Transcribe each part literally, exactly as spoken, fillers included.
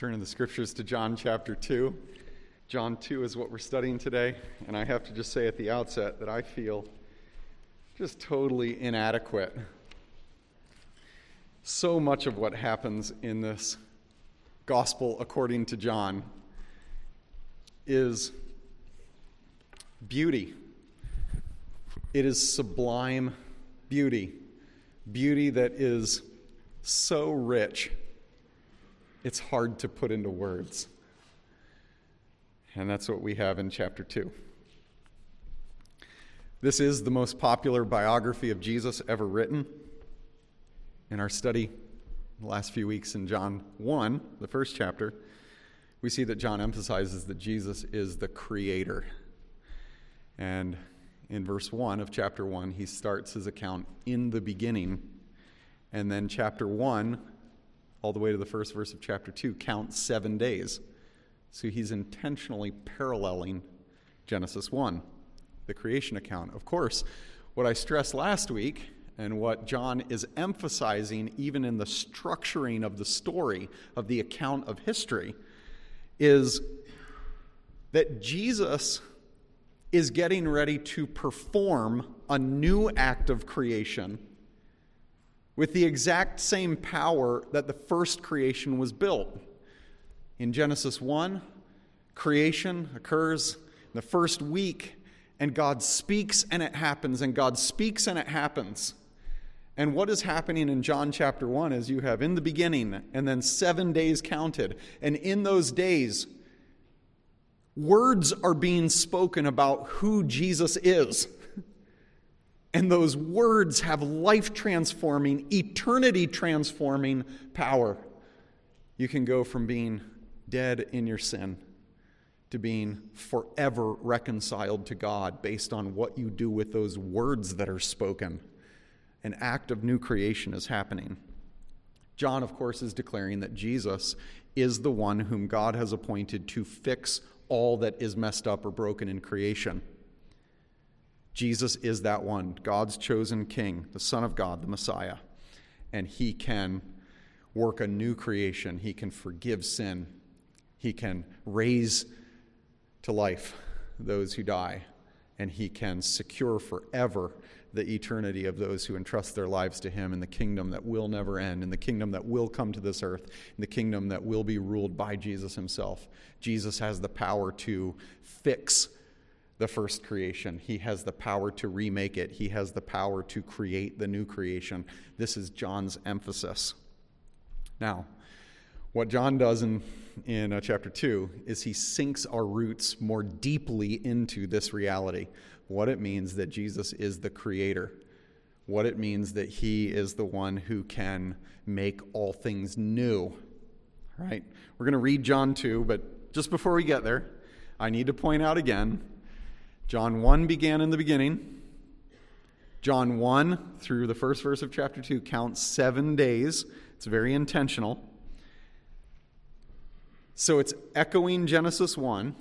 Turn in the scriptures to John chapter two. John two is what we're studying today, and I have to just say at the outset that I feel just totally inadequate. So much of what happens in this gospel according to John is beauty. It is sublime beauty. Beauty that is so rich, it's hard to put into words. And that's what we have in chapter two. This is the most popular biography of Jesus ever written. In our study the last few weeks in John one, the first chapter, we see that John emphasizes that Jesus is the creator. And in verse one of chapter one, he starts his account in the beginning. And then chapter one, all the way to the first verse of chapter two, counts seven days. So he's intentionally paralleling Genesis one, the creation account. Of course, what I stressed last week, and what John is emphasizing even in the structuring of the story, of the account of history, is that Jesus is getting ready to perform a new act of creation with the exact same power that the first creation was built. In Genesis one, creation occurs in the first week, and God speaks and it happens, and God speaks and it happens. And what is happening in John chapter one is you have in the beginning and then seven days counted. And in those days, words are being spoken about who Jesus is. And those words have life-transforming, eternity-transforming power. You can go from being dead in your sin to being forever reconciled to God based on what you do with those words that are spoken. An act of new creation is happening. John, of course, is declaring that Jesus is the one whom God has appointed to fix all that is messed up or broken in creation. Jesus is that one, God's chosen king, the Son of God, the Messiah. And he can work a new creation. He can forgive sin. He can raise to life those who die. And he can secure forever the eternity of those who entrust their lives to him in the kingdom that will never end, in the kingdom that will come to this earth, in the kingdom that will be ruled by Jesus himself. Jesus has the power to fix the first creation. He has the power to remake it. He has the power to create the new creation. This is John's emphasis. Now, what John does in, in uh, chapter two is he sinks our roots more deeply into this reality. What it means that Jesus is the creator. What it means that he is the one who can make all things new. All right? We're going to read John two, but just before we get there, I need to point out again, John one began in the beginning. John one through the first verse of chapter two counts seven days. It's very intentional. So it's echoing Genesis one.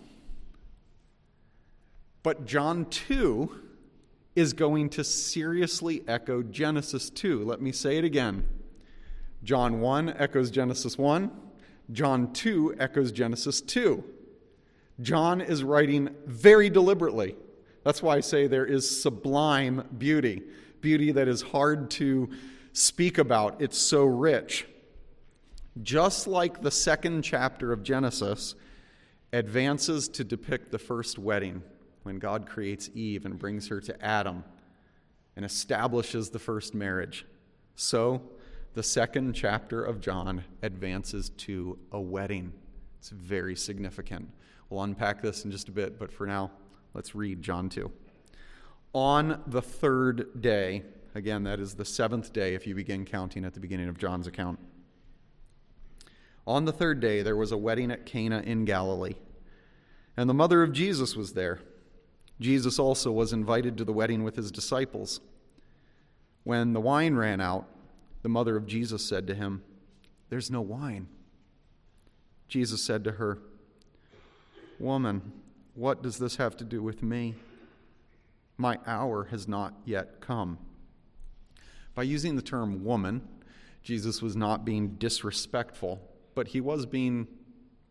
But John two is going to seriously echo Genesis two. Let me say it again. John one echoes Genesis one. John two echoes Genesis two. John is writing very deliberately. That's why I say there is sublime beauty. Beauty that is hard to speak about. It's so rich. Just like the second chapter of Genesis advances to depict the first wedding, when God creates Eve and brings her to Adam and establishes the first marriage, so the second chapter of John advances to a wedding. It's very significant. We'll unpack this in just a bit, but for now, let's read John two. On the third day, again, that is the seventh day if you begin counting at the beginning of John's account. On the third day, there was a wedding at Cana in Galilee, and the mother of Jesus was there. Jesus also was invited to the wedding with his disciples. When the wine ran out, the mother of Jesus said to him, "There's no wine." Jesus said to her, "Woman, what does this have to do with me? My hour has not yet come." By using the term woman, Jesus was not being disrespectful, but he was being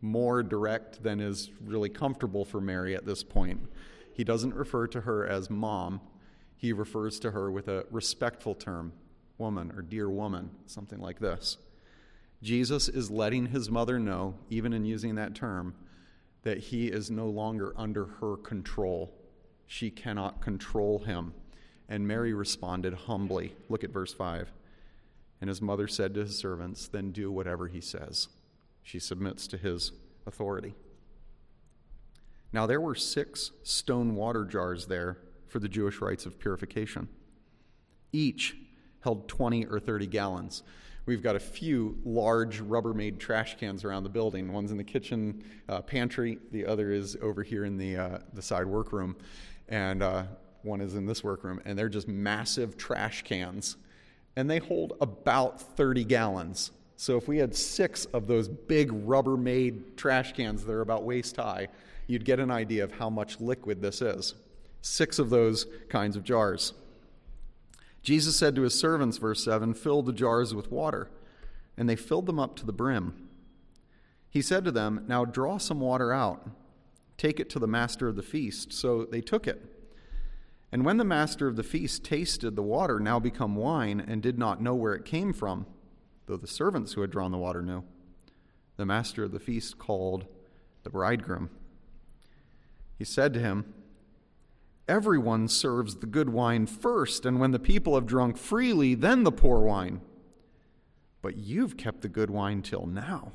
more direct than is really comfortable for Mary at this point. He doesn't refer to her as mom. He refers to her with a respectful term, woman or dear woman, something like this. Jesus is letting his mother know, even in using that term, that he is no longer under her control. She cannot control him. And Mary responded humbly. Look at verse five. And his mother said to his servants, then do whatever he says. She submits to his authority. Now there were six stone water jars there for the Jewish rites of purification. Each held twenty or thirty gallons. We've got a few large Rubbermaid trash cans around the building. One's in the kitchen uh, pantry. The other is over here in the uh, the side workroom. And uh, one is in this workroom. And they're just massive trash cans. And they hold about thirty gallons. So if we had six of those big Rubbermaid trash cans that are about waist high, you'd get an idea of how much liquid this is. Six of those kinds of jars. Jesus said to his servants, verse seven, fill the jars with water. And they filled them up to the brim. He said to them, now draw some water out. Take it to the master of the feast. So they took it. And when the master of the feast tasted the water now become wine and did not know where it came from, though the servants who had drawn the water knew, the master of the feast called the bridegroom. He said to him, everyone serves the good wine first, and when the people have drunk freely, then the poor wine. But you've kept the good wine till now.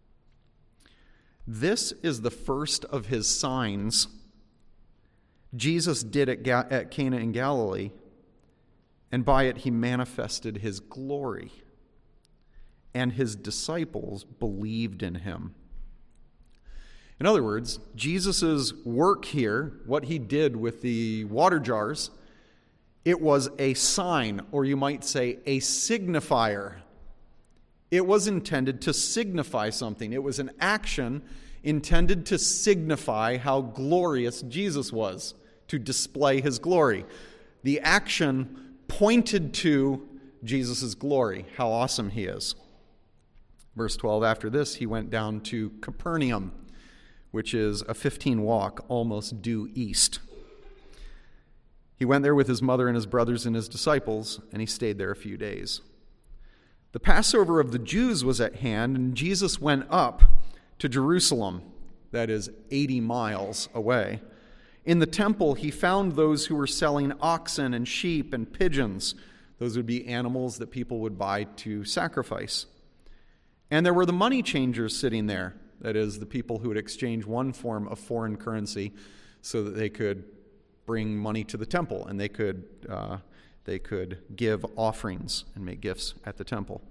This is the first of his signs Jesus did at, Ga- at Cana in Galilee, and by it he manifested his glory, and his disciples believed in him. In other words, Jesus' work here, what he did with the water jars, it was a sign, or you might say a signifier. It was intended to signify something. It was an action intended to signify how glorious Jesus was, to display his glory. The action pointed to Jesus' glory, how awesome he is. Verse twelve, after this, he went down to Capernaum, which is a fifteen walk, almost due east. He went there with his mother and his brothers and his disciples, and he stayed there a few days. The Passover of the Jews was at hand, and Jesus went up to Jerusalem, that is eighty miles away. In the temple, he found those who were selling oxen and sheep and pigeons. Those would be animals that people would buy to sacrifice. And there were the money changers sitting there. That is, the people who would exchange one form of foreign currency so that they could bring money to the temple and they could uh, they could give offerings and make gifts at the temple.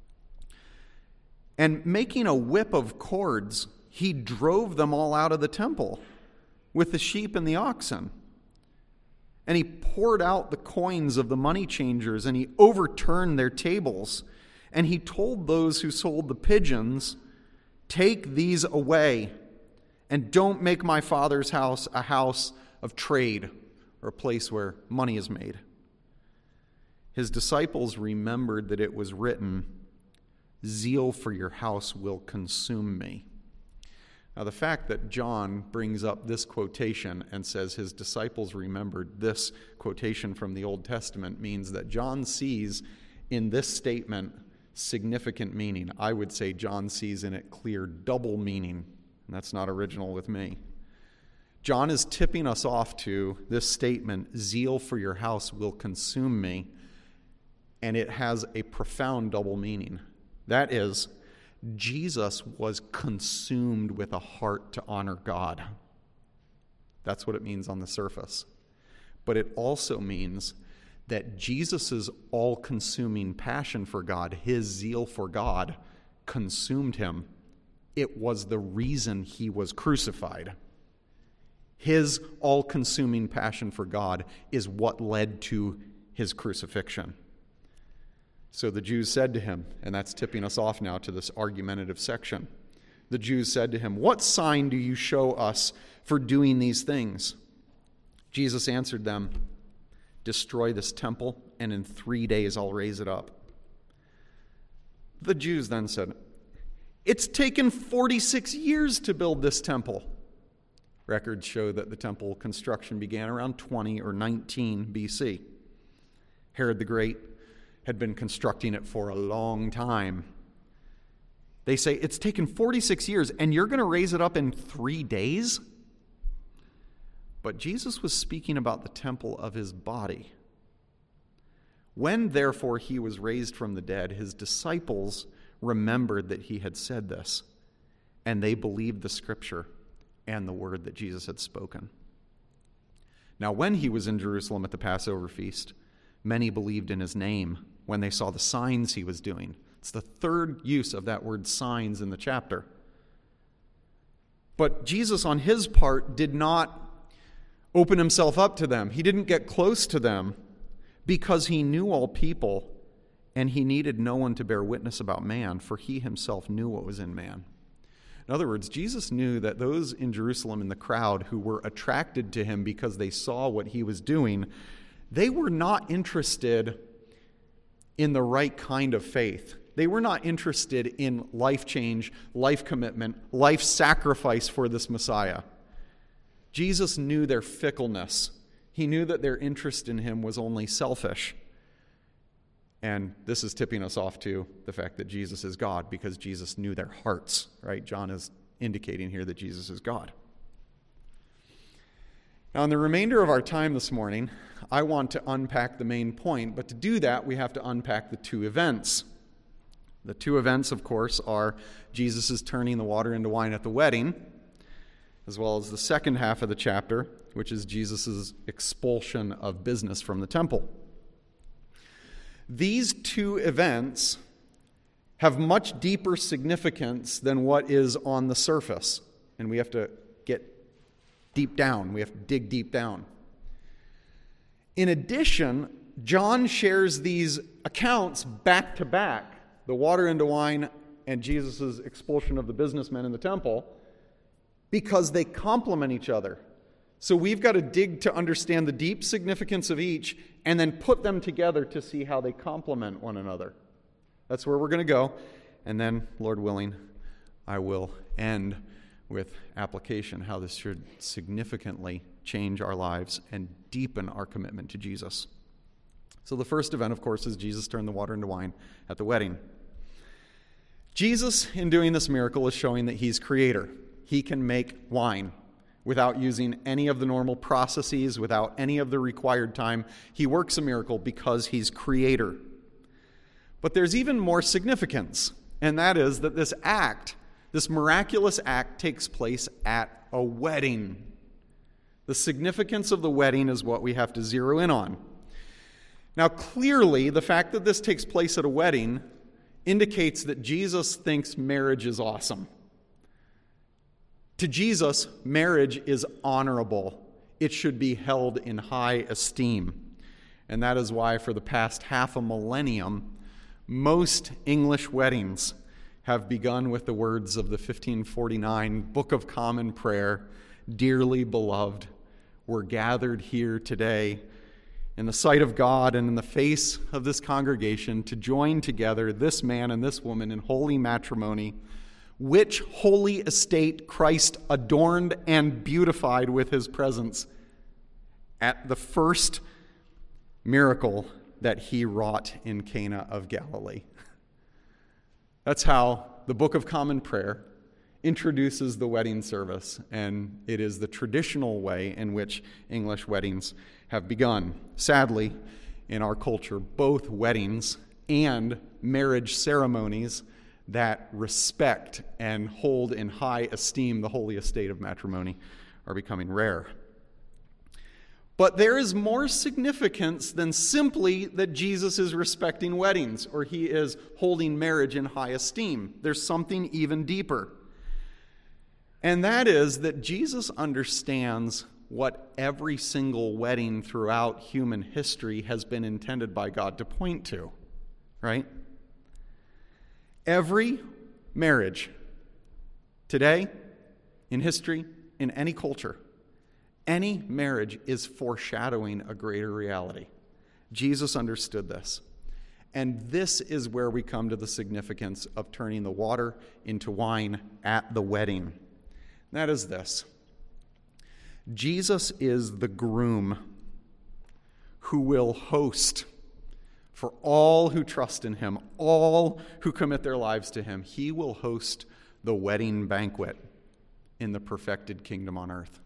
And making a whip of cords, he drove them all out of the temple with the sheep and the oxen. And he poured out the coins of the money changers, and he overturned their tables. And he told those who sold the pigeons, take these away, and don't make my Father's house a house of trade or a place where money is made. His disciples remembered that it was written, zeal for your house will consume me. Now, the fact that John brings up this quotation and says his disciples remembered this quotation from the Old Testament means that John sees in this statement significant meaning. I would say John sees in it clear double meaning, and that's not original with me. John is tipping us off to this statement, zeal for your house will consume me, and it has a profound double meaning. That is, Jesus was consumed with a heart to honor God. That's what it means on the surface. But it also means that Jesus' all-consuming passion for God, his zeal for God, consumed him. It was the reason he was crucified. His all-consuming passion for God is what led to his crucifixion. So the Jews said to him, and that's tipping us off now to this argumentative section. The Jews said to him, what sign do you show us for doing these things? Jesus answered them, destroy this temple, and in three days I'll raise it up. The Jews then said, It's taken forty-six years to build this temple. Records show that the temple construction began around twenty or nineteen B C. Herod the Great had been constructing it for a long time. They say it's taken forty-six years and you're going to raise it up in three days? But Jesus was speaking about the temple of his body. When, therefore, he was raised from the dead, his disciples remembered that he had said this, and they believed the scripture and the word that Jesus had spoken. Now, when he was in Jerusalem at the Passover feast, many believed in his name when they saw the signs he was doing. It's the third use of that word signs in the chapter. But Jesus, on his part, did not open himself up to them. He didn't get close to them because he knew all people, and he needed no one to bear witness about man, for he himself knew what was in man. In other words, Jesus knew that those in Jerusalem in the crowd who were attracted to him because they saw what he was doing, they were not interested in the right kind of faith. They were not interested in life change, life commitment, life sacrifice for this Messiah. Jesus knew their fickleness. He knew that their interest in him was only selfish. And this is tipping us off to the fact that Jesus is God, because Jesus knew their hearts, right? John is indicating here that Jesus is God. Now, in the remainder of our time this morning, I want to unpack the main point, but to do that, we have to unpack the two events. The two events, of course, are Jesus' turning the water into wine at the wedding, as well as the second half of the chapter, which is Jesus' expulsion of business from the temple. These two events have much deeper significance than what is on the surface, and we have to get deep down. We have to dig deep down. In addition, John shares these accounts back to back, the water into wine and Jesus' expulsion of the businessmen in the temple, because they complement each other. So we've got to dig to understand the deep significance of each and then put them together to see how they complement one another. That's where we're going to go. And then, Lord willing, I will end with application, how this should significantly change our lives and deepen our commitment to Jesus. So the first event, of course, is Jesus turned the water into wine at the wedding. Jesus, in doing this miracle, is showing that he's creator. He can make wine without using any of the normal processes, without any of the required time. He works a miracle because he's creator. But there's even more significance, and that is that this act, this miraculous act, takes place at a wedding. The significance of the wedding is what we have to zero in on. Now, clearly, the fact that this takes place at a wedding indicates that Jesus thinks marriage is awesome. To Jesus, marriage is honorable. It should be held in high esteem. And that is why for the past half a millennium, most English weddings have begun with the words of the fifteen forty-nine Book of Common Prayer, "Dearly beloved, we're gathered here today in the sight of God and in the face of this congregation to join together this man and this woman in holy matrimony, which holy estate Christ adorned and beautified with his presence at the first miracle that he wrought in Cana of Galilee." That's how the Book of Common Prayer introduces the wedding service, and it is the traditional way in which English weddings have begun. Sadly, in our culture, both weddings and marriage ceremonies that respect and hold in high esteem the holy estate of matrimony are becoming rare. But there is more significance than simply that Jesus is respecting weddings or he is holding marriage in high esteem. There's something even deeper. And that is that Jesus understands what every single wedding throughout human history has been intended by God to point to, right? Every marriage today, in history, in any culture, any marriage is foreshadowing a greater reality. Jesus understood this. And this is where we come to the significance of turning the water into wine at the wedding. That is this. Jesus is the groom who will host for all who trust in him, all who commit their lives to him. He will host the wedding banquet in the perfected kingdom on earth.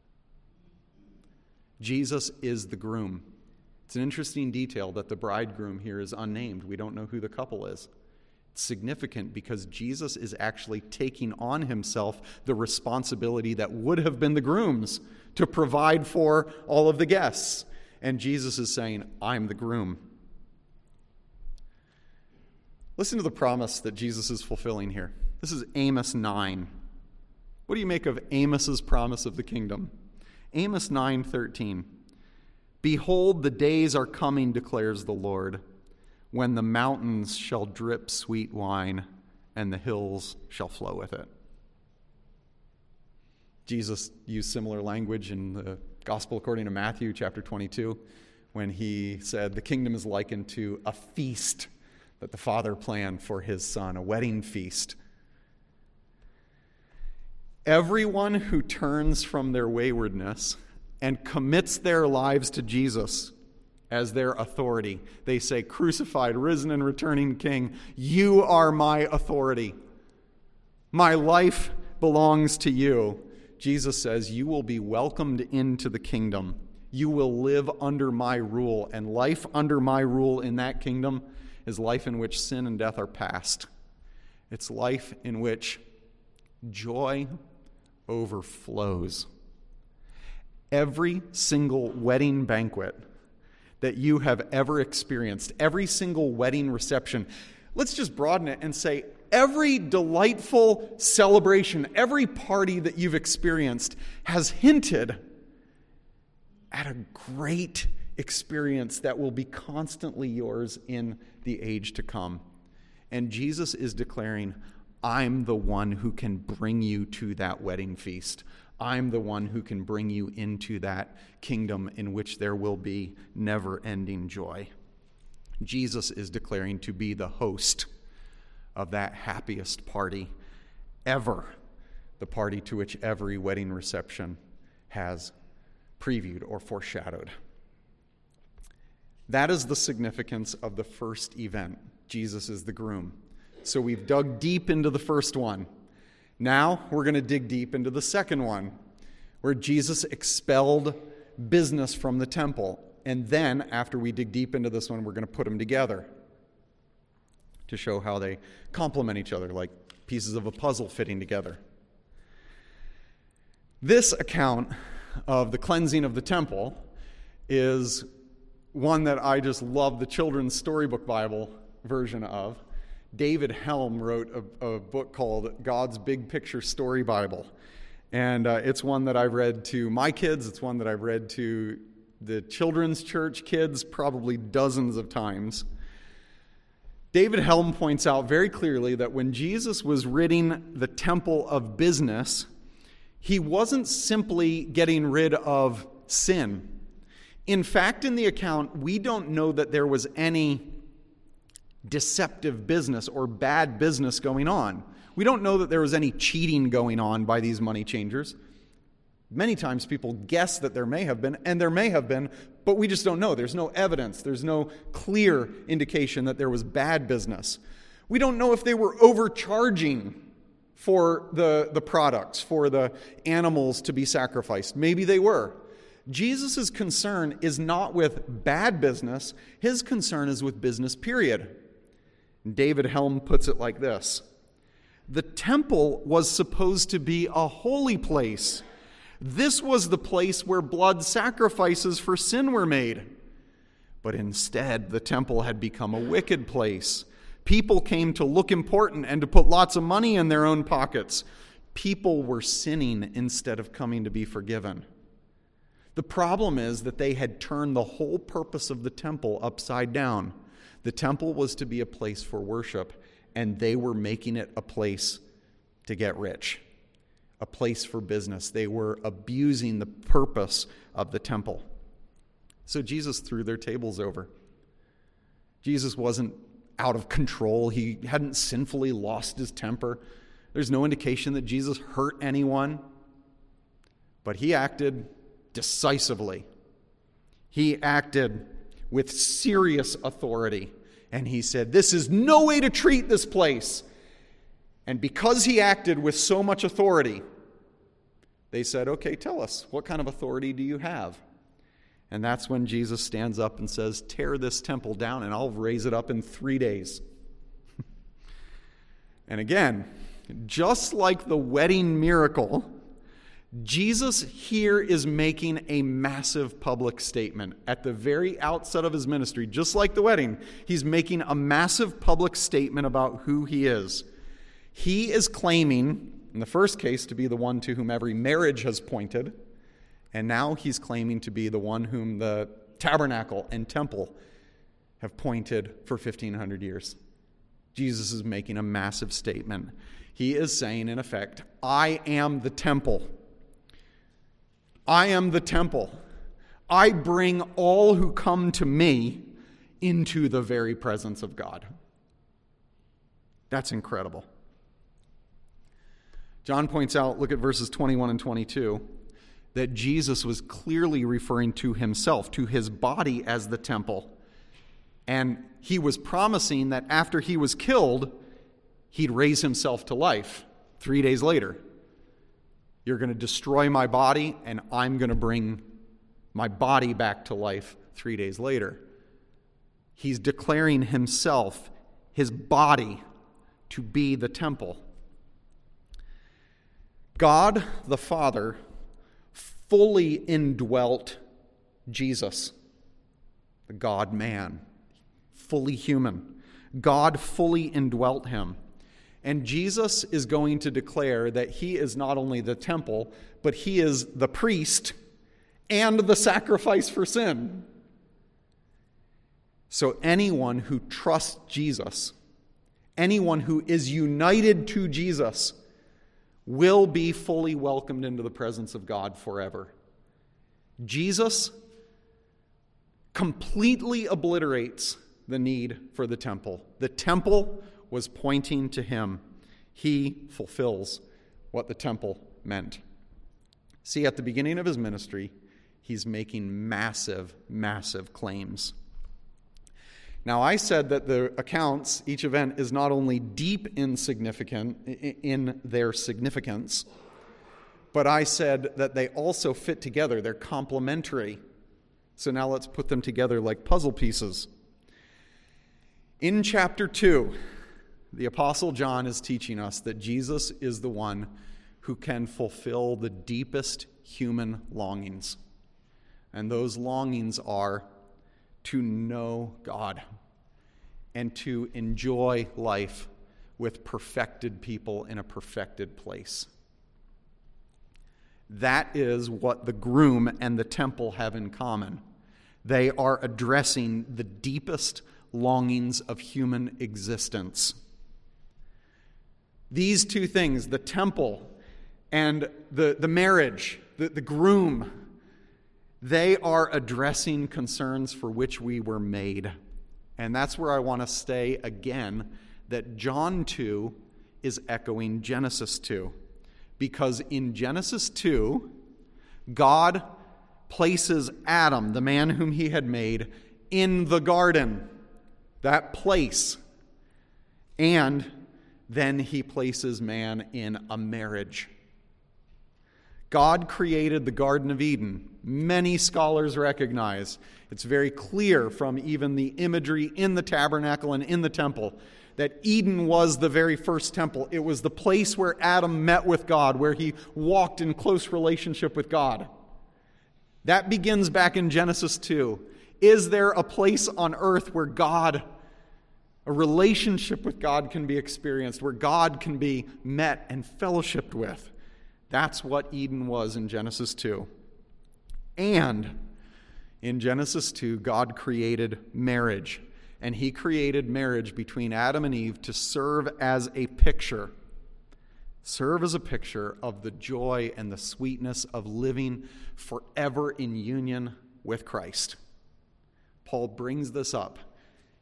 Jesus is the groom. It's an interesting detail that the bridegroom here is unnamed. We don't know who the couple is. It's significant because Jesus is actually taking on himself the responsibility that would have been the groom's to provide for all of the guests. And Jesus is saying, I'm the groom. Listen to the promise that Jesus is fulfilling here. This is Amos nine. What do you make of Amos's promise of the kingdom? Amos nine thirteen. Behold, the days are coming, declares the Lord, when the mountains shall drip sweet wine and the hills shall flow with it. Jesus used similar language in the Gospel according to Matthew chapter twenty-two when he said the kingdom is likened to a feast that the Father planned for his Son, a wedding feast. Everyone who turns from their waywardness and commits their lives to Jesus as their authority, they say, crucified, risen, and returning King, you are my authority. My life belongs to you. Jesus says, you will be welcomed into the kingdom. You will live under my rule, and life under my rule in that kingdom is life in which sin and death are past. It's life in which joy overflows. Every single wedding banquet that you have ever experienced, every single wedding reception, let's just broaden it and say every delightful celebration, every party that you've experienced has hinted at a great experience that will be constantly yours in the age to come. And Jesus is declaring, I'm the one who can bring you to that wedding feast. I'm the one who can bring you into that kingdom in which there will be never-ending joy. Jesus is declaring to be the host of that happiest party ever, the party to which every wedding reception has previewed or foreshadowed. That is the significance of the first event. Jesus is the groom. So we've dug deep into the first one. Now we're going to dig deep into the second one, where Jesus expelled business from the temple. And then, after we dig deep into this one, we're going to put them together to show how they complement each other, like pieces of a puzzle fitting together. This account of the cleansing of the temple is one that I just love the children's storybook Bible version of. David Helm wrote a, a book called God's Big Picture Story Bible. And uh, it's one that I've read to my kids. It's one that I've read to the children's church kids probably dozens of times. David Helm points out very clearly that when Jesus was ridding the temple of business, he wasn't simply getting rid of sin. In fact, in the account, we don't know that there was any deceptive business or bad business going on. We don't know that there was any cheating going on by these money changers. Many times people guess that there may have been, and there may have been, but we just don't know. There's no evidence. There's no clear indication that there was bad business. We don't know if they were overcharging for the, the products, for the animals to be sacrificed. Maybe they were. Jesus' concern is not with bad business. His concern is with business, period. David Helm puts it like this. The temple was supposed to be a holy place. This was the place where blood sacrifices for sin were made. But instead, the temple had become a wicked place. People came to look important and to put lots of money in their own pockets. People were sinning instead of coming to be forgiven. The problem is that they had turned the whole purpose of the temple upside down. The temple was to be a place for worship, and they were making it a place to get rich, a place for business. They were abusing the purpose of the temple. So Jesus threw their tables over. Jesus wasn't out of control. He hadn't sinfully lost his temper. There's no indication that Jesus hurt anyone. But he acted decisively. He acted with serious authority. And he said, this is no way to treat this place. And because he acted with so much authority, they said, okay, tell us, what kind of authority do you have? And that's when Jesus stands up and says, tear this temple down and I'll raise it up in three days. And again, just like the wedding miracle, Jesus here is making a massive public statement at the very outset of his ministry. Just like the wedding, he's making a massive public statement about who he is. He is claiming, in the first case, to be the one to whom every marriage has pointed, and now he's claiming to be the one whom the tabernacle and temple have pointed for fifteen hundred years. Jesus is making a massive statement. He is saying, in effect, I am the temple. I am the temple. I bring all who come to me into the very presence of God. That's incredible. John points out, look at verses twenty-one and twenty-two, that Jesus was clearly referring to himself, to his body as the temple. And he was promising that after he was killed, he'd raise himself to life three days later. You're going to destroy my body, and I'm going to bring my body back to life three days later. He's declaring himself, his body, to be the temple. God the Father fully indwelt Jesus, the God-man, fully human. God fully indwelt him. And Jesus is going to declare that he is not only the temple, but he is the priest and the sacrifice for sin. So anyone who trusts Jesus, anyone who is united to Jesus, will be fully welcomed into the presence of God forever. Jesus completely obliterates the need for the temple. The temple was pointing to him. He fulfills what the temple meant. See, at the beginning of his ministry, he's making massive, massive claims. Now, I said that the accounts, each event, is not only deep in significant in their significance, but I said that they also fit together. They're complementary. So now let's put them together like puzzle pieces. In chapter two, the Apostle John is teaching us that Jesus is the one who can fulfill the deepest human longings. And those longings are to know God and to enjoy life with perfected people in a perfected place. That is what the groom and the temple have in common. They are addressing the deepest longings of human existence. These two things, the temple and the, the marriage, the, the groom, they are addressing concerns for which we were made. And that's where I want to stay again, that John two is echoing Genesis two. Because in Genesis two, God places Adam, the man whom he had made, in the garden, that place. And then he places man in a marriage. God created the Garden of Eden. Many scholars recognize, it's very clear from even the imagery in the tabernacle and in the temple, that Eden was the very first temple. It was the place where Adam met with God, where he walked in close relationship with God. That begins back in Genesis two. Is there a place on earth where God, a relationship with God can be experienced, where God can be met and fellowshipped with? That's what Eden was in Genesis two. And in Genesis two, God created marriage. And he created marriage between Adam and Eve to serve as a picture, serve as a picture of the joy and the sweetness of living forever in union with Christ. Paul brings this up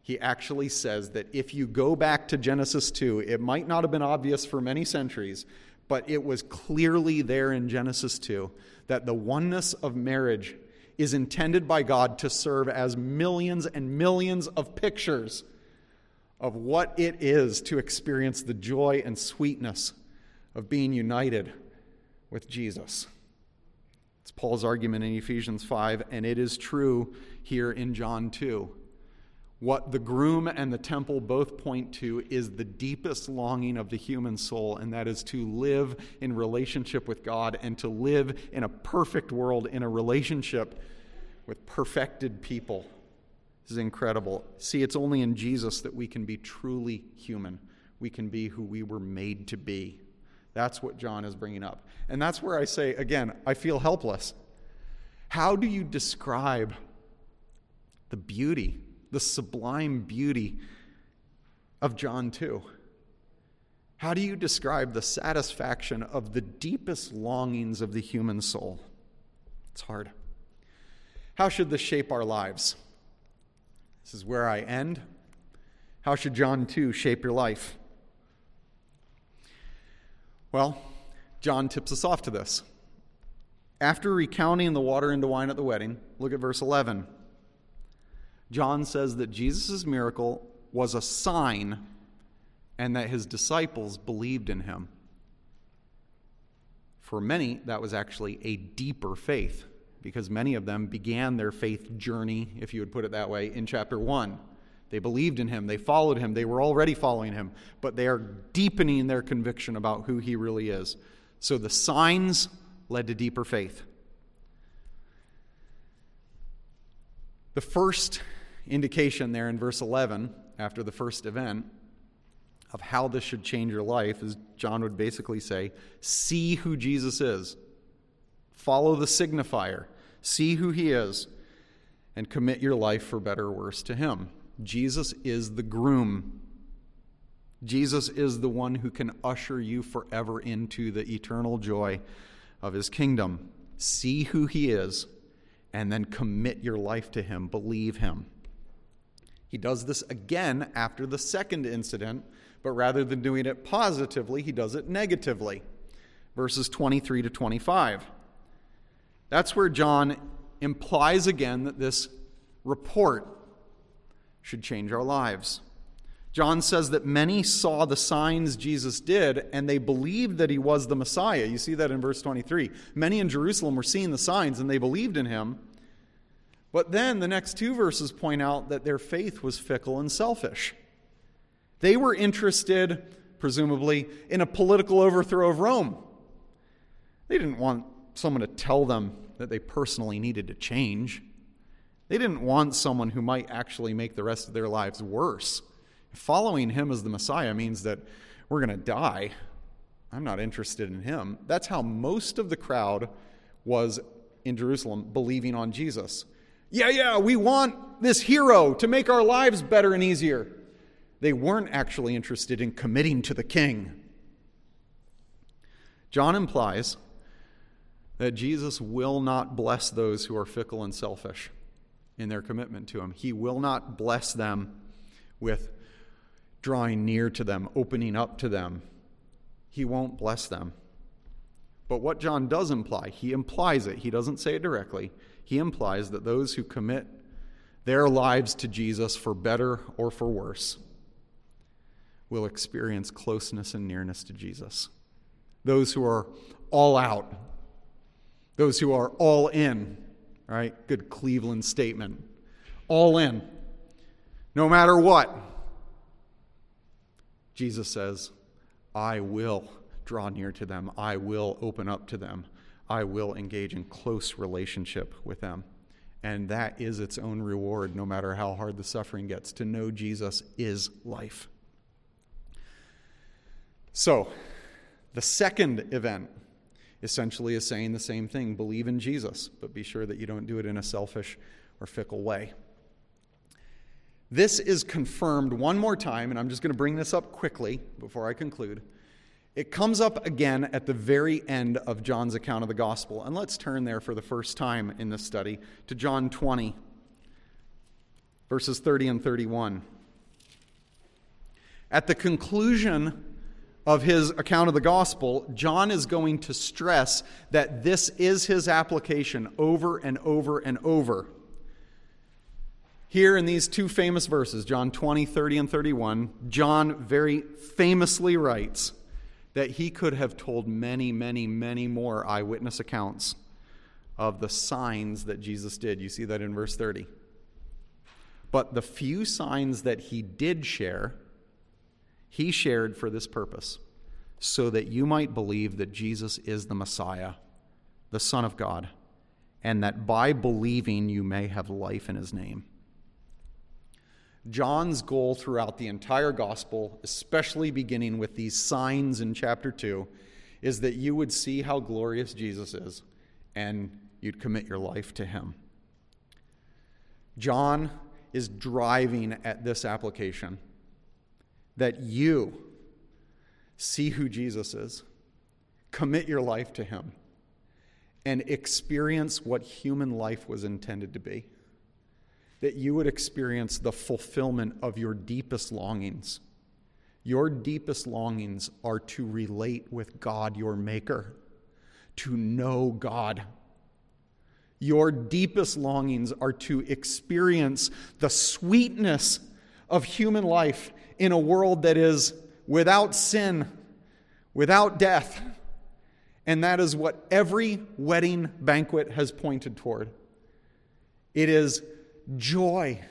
He actually says that if you go back to Genesis two, it might not have been obvious for many centuries, but it was clearly there in Genesis two that the oneness of marriage is intended by God to serve as millions and millions of pictures of what it is to experience the joy and sweetness of being united with Jesus. It's Paul's argument in Ephesians five, and it is true here in John two. What the groom and the temple both point to is the deepest longing of the human soul, and that is to live in relationship with God and to live in a perfect world, in a relationship with perfected people. This is incredible. See, it's only in Jesus that we can be truly human. We can be who we were made to be. That's what John is bringing up. And that's where I say, again, I feel helpless. How do you describe the beauty, the sublime beauty of John two? How do you describe the satisfaction of the deepest longings of the human soul? It's hard. How should this shape our lives? This is where I end. How should John two shape your life? Well, John tips us off to this. After recounting the water into wine at the wedding, look at verse eleven. John says that Jesus' miracle was a sign and that his disciples believed in him. For many, that was actually a deeper faith, because many of them began their faith journey, if you would put it that way, in chapter one. They believed in him, they followed him, they were already following him, but they are deepening their conviction about who he really is. So the signs led to deeper faith. The first indication there in verse eleven, after the first event, of how this should change your life is John would basically say, see who Jesus is. Follow the signifier. See who he is and commit your life for better or worse to him. Jesus is the groom. Jesus is the one who can usher you forever into the eternal joy of his kingdom. See who he is and then commit your life to him. Believe him. He does this again after the second incident, but rather than doing it positively, he does it negatively. Verses twenty-three to twenty-five. That's where John implies again that this report should change our lives. John says that many saw the signs Jesus did, and they believed that he was the Messiah. You see that in verse twenty-three. Many in Jerusalem were seeing the signs, and they believed in him. But then the next two verses point out that their faith was fickle and selfish. They were interested, presumably, in a political overthrow of Rome. They didn't want someone to tell them that they personally needed to change. They didn't want someone who might actually make the rest of their lives worse. Following him as the Messiah means that we're going to die. I'm not interested in him. That's how most of the crowd was in Jerusalem believing on Jesus. Yeah, yeah, we want this hero to make our lives better and easier. They weren't actually interested in committing to the king. John implies that Jesus will not bless those who are fickle and selfish in their commitment to him. He will not bless them with drawing near to them, opening up to them. He won't bless them. But what John does imply, he implies it. He doesn't say it directly. He implies that those who commit their lives to Jesus for better or for worse will experience closeness and nearness to Jesus. Those who are all out, those who are all in, right? Good Cleveland statement. All in. No matter what. Jesus says, I will draw near to them. I will open up to them. I will engage in close relationship with them. And that is its own reward, no matter how hard the suffering gets. To know Jesus is life. So, the second event essentially is saying the same thing. Believe in Jesus, but be sure that you don't do it in a selfish or fickle way. This is confirmed one more time, and I'm just going to bring this up quickly before I conclude. It comes up again at the very end of John's account of the gospel. And let's turn there for the first time in this study to John twenty. verses thirty and thirty-one. At the conclusion of his account of the gospel, John is going to stress that this is his application over and over and over. Here in these two famous verses, John twenty, thirty, and thirty-one, John very famously writes that he could have told many, many, many more eyewitness accounts of the signs that Jesus did. You see that in verse thirty. But the few signs that he did share, he shared for this purpose, so that you might believe that Jesus is the Messiah, the Son of God, and that by believing you may have life in his name. John's goal throughout the entire gospel, especially beginning with these signs in chapter two, is that you would see how glorious Jesus is and you'd commit your life to him. John is driving at this application, that you see who Jesus is, commit your life to him, and experience what human life was intended to be. That you would experience the fulfillment of your deepest longings. Your deepest longings are to relate with God, your Maker, to know God. Your deepest longings are to experience the sweetness of human life in a world that is without sin, without death. And that is what every wedding banquet has pointed toward. It is joy,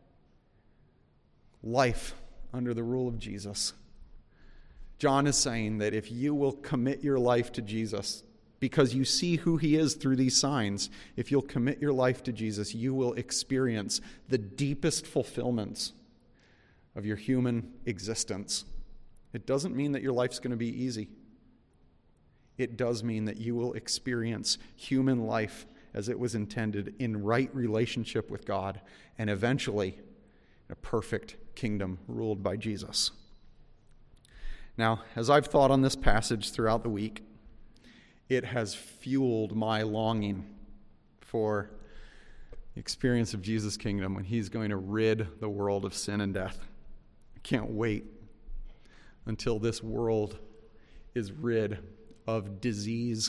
life under the rule of Jesus. John is saying that if you will commit your life to Jesus, because you see who he is through these signs, if you'll commit your life to Jesus, you will experience the deepest fulfillments of your human existence. It doesn't mean that your life's going to be easy. It does mean that you will experience human life as it was intended, in right relationship with God, and eventually a perfect kingdom ruled by Jesus. Now, as I've thought on this passage throughout the week, it has fueled my longing for the experience of Jesus' kingdom when he's going to rid the world of sin and death. I can't wait until this world is rid of disease,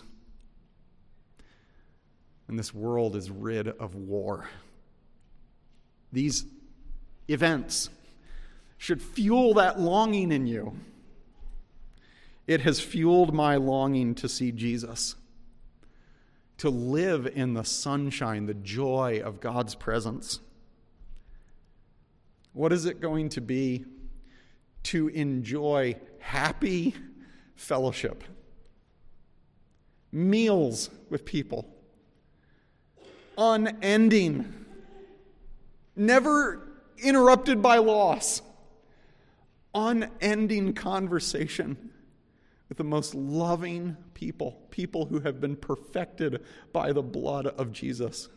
and this world is rid of war. These events should fuel that longing in you. It has fueled my longing to see Jesus, to live in the sunshine, the joy of God's presence. What is it going to be to enjoy happy fellowship, meals with people, unending, never interrupted by loss, unending conversation with the most loving people, people who have been perfected by the blood of Jesus?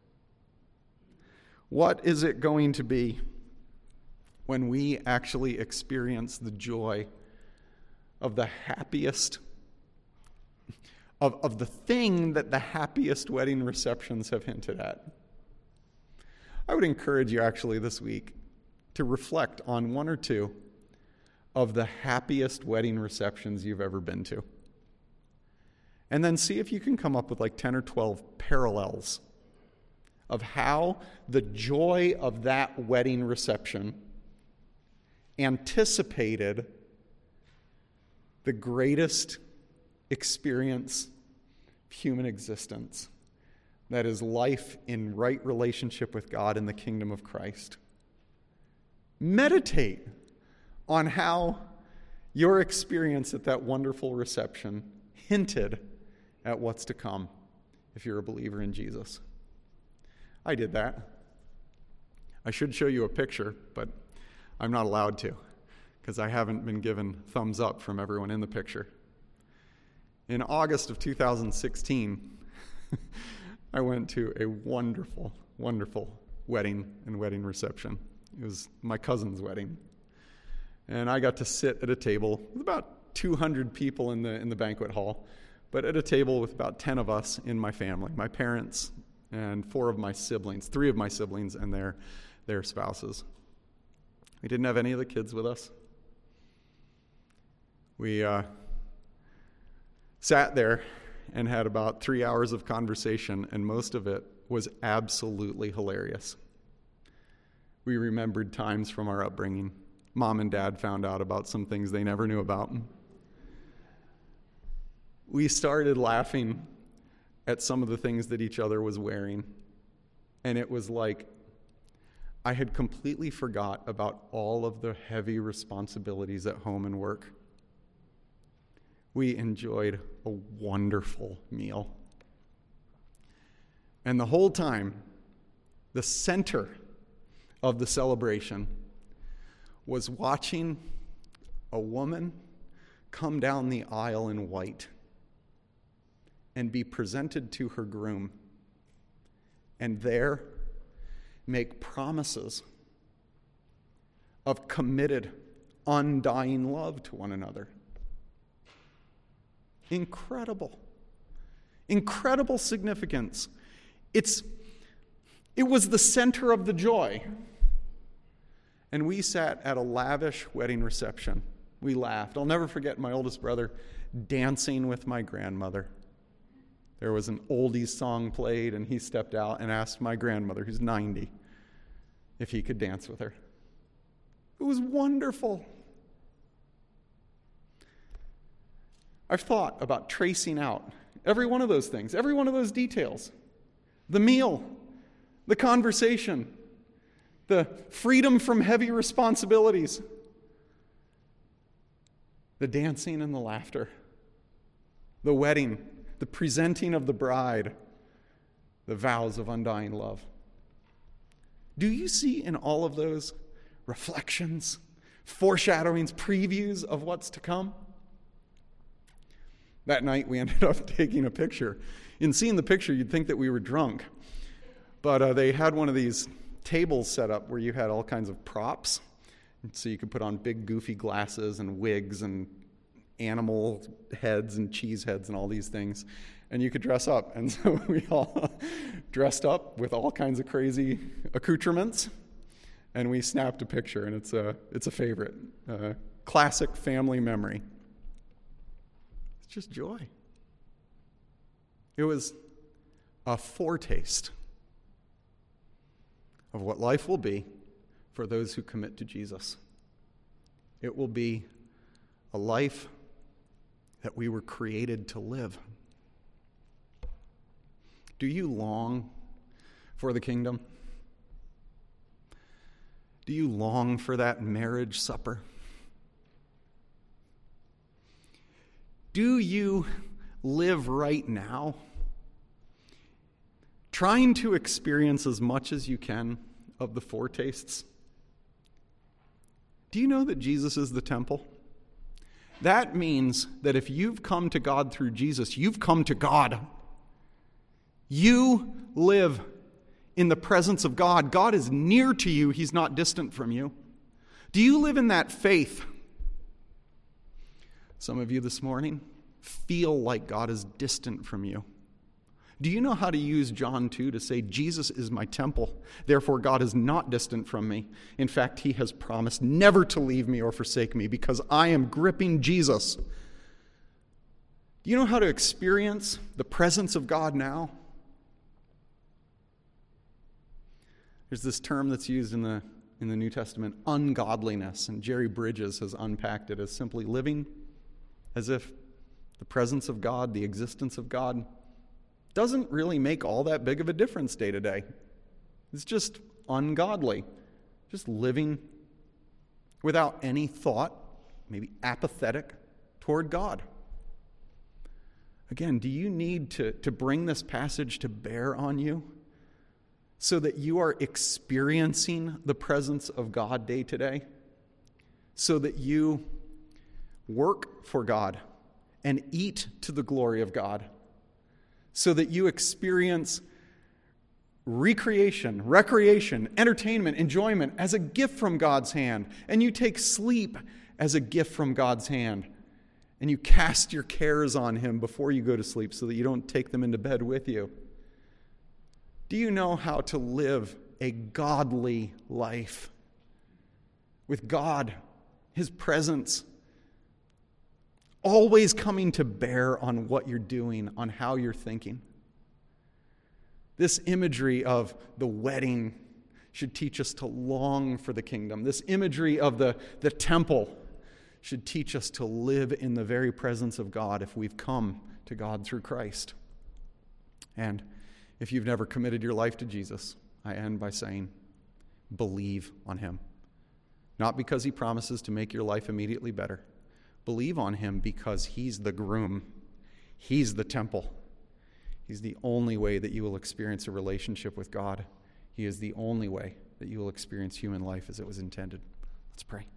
What is it going to be when we actually experience the joy of the happiest Of, of the thing that the happiest wedding receptions have hinted at? I would encourage you actually this week to reflect on one or two of the happiest wedding receptions you've ever been to. And then see if you can come up with like ten or twelve parallels of how the joy of that wedding reception anticipated the greatest experience of human existence, that is life in right relationship with God in the kingdom of Christ. Meditate on how your experience at that wonderful reception hinted at what's to come if you're a believer in Jesus. I did that. I should show you a picture, but I'm not allowed to because I haven't been given thumbs up from everyone in the picture. In August of two thousand sixteen, I went to a wonderful, wonderful wedding and wedding reception. It was my cousin's wedding. And I got to sit at a table with about two hundred people in the in the banquet hall, but at a table with about ten of us in my family, my parents and four of my siblings, three of my siblings and their, their spouses. We didn't have any of the kids with us. We uh, sat there and had about three hours of conversation, and most of it was absolutely hilarious. We remembered times from our upbringing. Mom and Dad found out about some things they never knew about. We started laughing at some of the things that each other was wearing, and it was like I had completely forgot about all of the heavy responsibilities at home and work. We enjoyed a wonderful meal. And the whole time, the center of the celebration was watching a woman come down the aisle in white and be presented to her groom, and there make promises of committed, undying love to one another. Incredible. Incredible significance. It's, it was the center of the joy. And we sat at a lavish wedding reception. We laughed. I'll never forget my oldest brother dancing with my grandmother. There was an oldies song played, and he stepped out and asked my grandmother, who's ninety, if he could dance with her. It was wonderful. I've thought about tracing out every one of those things, every one of those details. The meal, the conversation, the freedom from heavy responsibilities, the dancing and the laughter, the wedding, the presenting of the bride, the vows of undying love. Do you see in all of those reflections, foreshadowings, previews of what's to come? That night we ended up taking a picture. In seeing the picture, you'd think that we were drunk. But uh, they had one of these tables set up where you had all kinds of props. And so you could put on big goofy glasses and wigs and animal heads and cheese heads and all these things. And you could dress up. And so we all dressed up with all kinds of crazy accoutrements. And we snapped a picture, and it's a, it's a favorite. Uh, classic family memory. It's just joy. It was a foretaste of what life will be for those who commit to Jesus. It will be a life that we were created to live. Do you long for the kingdom? Do you long for that marriage supper? Do you live right now trying to experience as much as you can of the foretastes? Do you know that Jesus is the temple? That means that if you've come to God through Jesus, you've come to God. You live in the presence of God. God is near to you. He's not distant from you. Do you live in that faith? Some of you this morning feel like God is distant from you. Do you know how to use John two to say, Jesus is my temple, therefore God is not distant from me. In fact, he has promised never to leave me or forsake me because I am gripping Jesus. Do you know how to experience the presence of God now? There's this term that's used in the, in the New Testament, ungodliness, and Jerry Bridges has unpacked it as simply living as if the presence of God, the existence of God, doesn't really make all that big of a difference day to day. It's just ungodly. Just living without any thought, maybe apathetic toward God. Again, do you need to, to bring this passage to bear on you so that you are experiencing the presence of God day to day? So that you work for God and eat to the glory of God? So that you experience recreation, recreation, entertainment, enjoyment as a gift from God's hand. And you take sleep as a gift from God's hand. And you cast your cares on him before you go to sleep so that you don't take them into bed with you. Do you know how to live a godly life with God, His presence, always coming to bear on what you're doing, on how you're thinking. This imagery of the wedding should teach us to long for the kingdom. This imagery of the, the temple should teach us to live in the very presence of God if we've come to God through Christ. And if you've never committed your life to Jesus, I end by saying, believe on Him. Not because He promises to make your life immediately better. Believe on Him because He's the groom. He's the temple. He's the only way that you will experience a relationship with God. He is the only way that you will experience human life as it was intended. Let's pray.